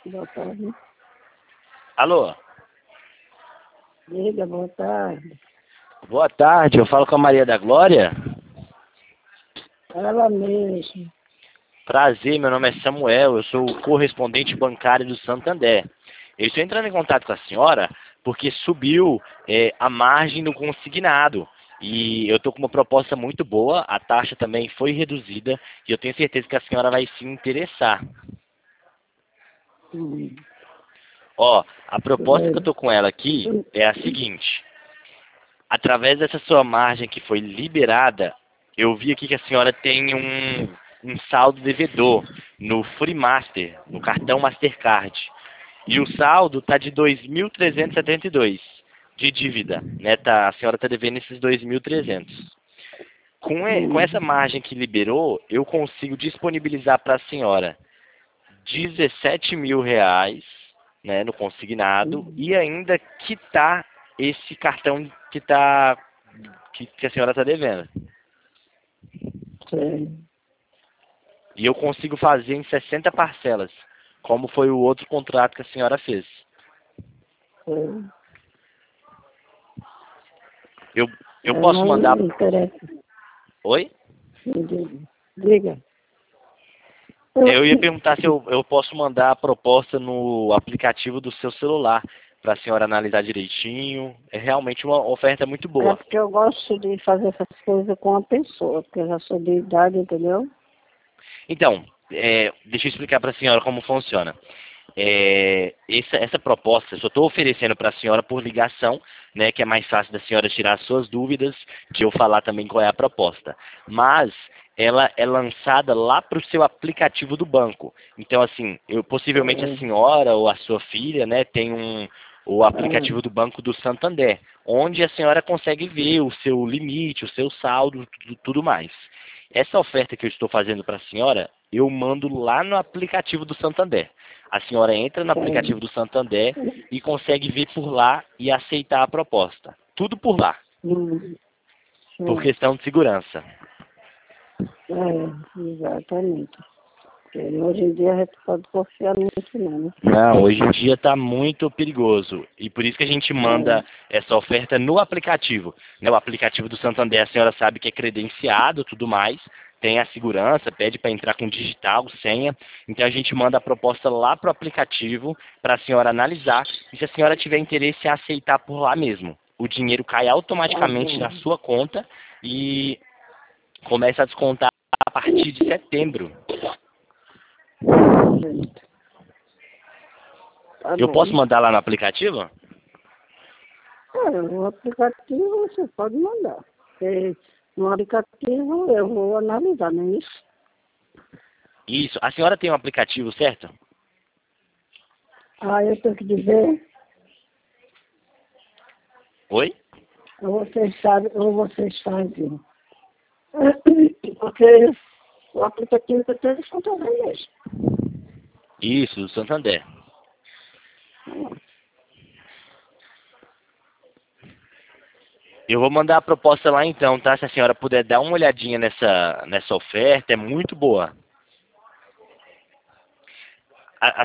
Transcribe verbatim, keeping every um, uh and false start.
Boa tarde. Alô? Diga, boa tarde. Boa tarde, eu falo com a Maria da Glória. Ela mesmo. Prazer, meu nome é Samuel, eu sou o correspondente bancário do Santander. Eu estou entrando em contato com a senhora porque subiu é, a margem do consignado. E eu estou com uma proposta muito boa, a taxa também foi reduzida e eu tenho certeza que a senhora vai se interessar. Hum. Ó, a proposta que eu É. estou com ela aqui é a seguinte. Através dessa sua margem que foi liberada, eu vi aqui que a senhora tem um, um saldo devedor no Freemaster, no cartão Mastercard. E o saldo está de dois mil trezentos e setenta e dois de dívida, né? Tá, a senhora está devendo esses dois mil e trezentos. Com, e- com essa Hum. margem que liberou, eu consigo disponibilizar para a senhora dezessete mil reais, né, no consignado Hum. e ainda quitar esse cartão que tá que, que a senhora está devendo. Sei. E eu consigo fazer em sessenta parcelas, como foi o outro contrato que a senhora fez. Sei. Eu, eu É, posso mas mandar. não interessa. Oi? Diga. Diga. Eu ia perguntar se eu, eu posso mandar a proposta no aplicativo do seu celular para a senhora analisar direitinho. É realmente uma oferta muito É boa. porque eu gosto de fazer essas coisas com a pessoa, porque eu já sou de idade, entendeu? Então, é, deixa eu explicar para a senhora como funciona. É, essa, essa proposta, eu só estou oferecendo para a senhora por ligação, né, que é mais fácil da senhora tirar as suas dúvidas, de eu falar também qual é a proposta. Mas ela é lançada lá para o seu aplicativo do banco. Então, assim, eu, possivelmente a É. senhora ou a sua filha, né, tem um, o aplicativo É. do Banco do Santander, onde a senhora consegue ver o seu limite, o seu saldo, tudo, tudo mais. Essa oferta que eu estou fazendo para a senhora, eu mando lá no aplicativo do Santander. A senhora entra no aplicativo Sei. do Santander e consegue ver por lá e aceitar a proposta. Tudo por lá, Hum. por Sei. questão de segurança. É, exatamente. Porque hoje em dia a gente pode confiar muito, não, né? Não, hoje em dia está muito perigoso. E por isso que a gente manda É. essa oferta no aplicativo. Né, o aplicativo do Santander, a senhora sabe que é credenciado, tudo mais. Tem a segurança, pede para entrar com digital, senha. Então a gente manda a proposta lá para o aplicativo para a senhora analisar. E se a senhora tiver interesse em aceitar por lá mesmo, o dinheiro cai Tá automaticamente na bom. sua conta e começa a descontar a partir de setembro. Perfeito. Tá Eu posso bom. mandar lá no aplicativo? É, o aplicativo você pode mandar. Porque no aplicativo eu vou analisar, não é isso? Isso. A senhora tem um aplicativo, certo? Aí eu tenho que dizer, Oi? ou vocês sabem, ou vocês fazem. Porque o aplicativo que eu tenho é Santander mesmo. Isso, do Santander. Eu vou mandar a proposta lá então, tá? Se a senhora puder dar uma olhadinha nessa, nessa oferta, é muito boa.